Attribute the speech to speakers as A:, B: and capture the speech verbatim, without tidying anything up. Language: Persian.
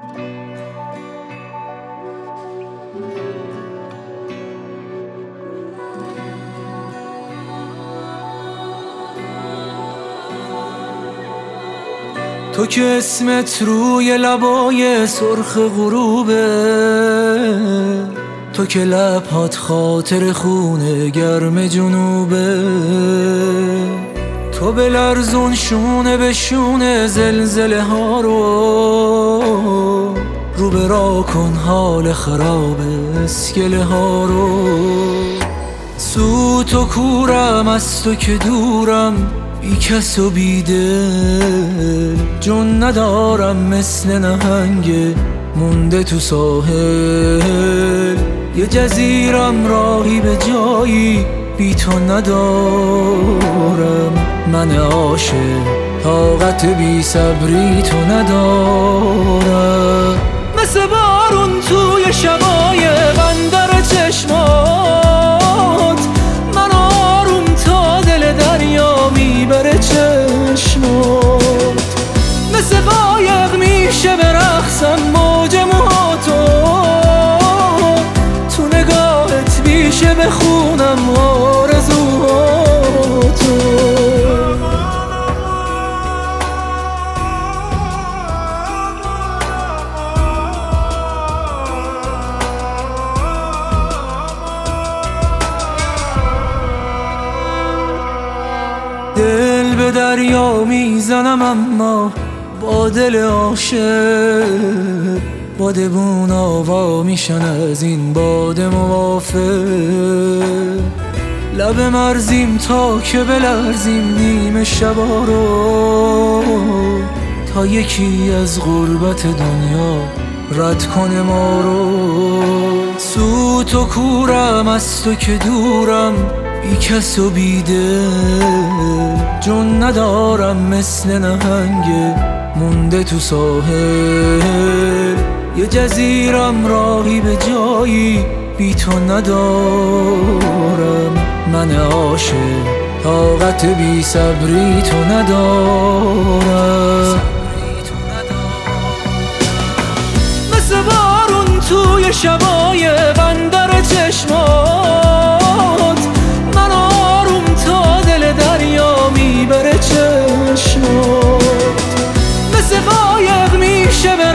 A: تو که اسمت روی لبای سرخ غروبه، تو که لبات خاطر خونه گرم جنوبه، تو بلرزون شونه به شونه زلزله ها رو، رو به را کن حال خراب اسکله ها رو. سوت و کورم از تو که دورم، بی کس و بی دل، جون ندارم مثل نهنگ مونده تو ساحل. یه جزیرم راهی به جایی بی تو ندارم، من عاشق طاقت بی صبری تو ندارم. مثل بارون توی شبای بندر چشمات، من آروم تا دل دریا میبره چشمات. مثل قایق میشه به رقصم موج موهاتو، تو نگاهت میشه بخونم آرزوهاتو. دل به دریا میزنم اما با دل عاشق، بادبون آوا میشن از این باد موافق. لب مرزیم تا که بلرزیم نیمه شبا رو، تا یکی از غربت دنیا رد کنه ما رو. سوت و کورم از تو که دورم، بی کس و بی دل، جون ندارم مثل نهنگ مونده تو ساحل. یه جزیرم راهی به جایی بی تو ندارم، من عاشق طاقت بی صبری تو ندارم. مثل بارون توی شبای بندر چشمات، من آروم تا دل دریا میبره چشمات. مثل قایق میشه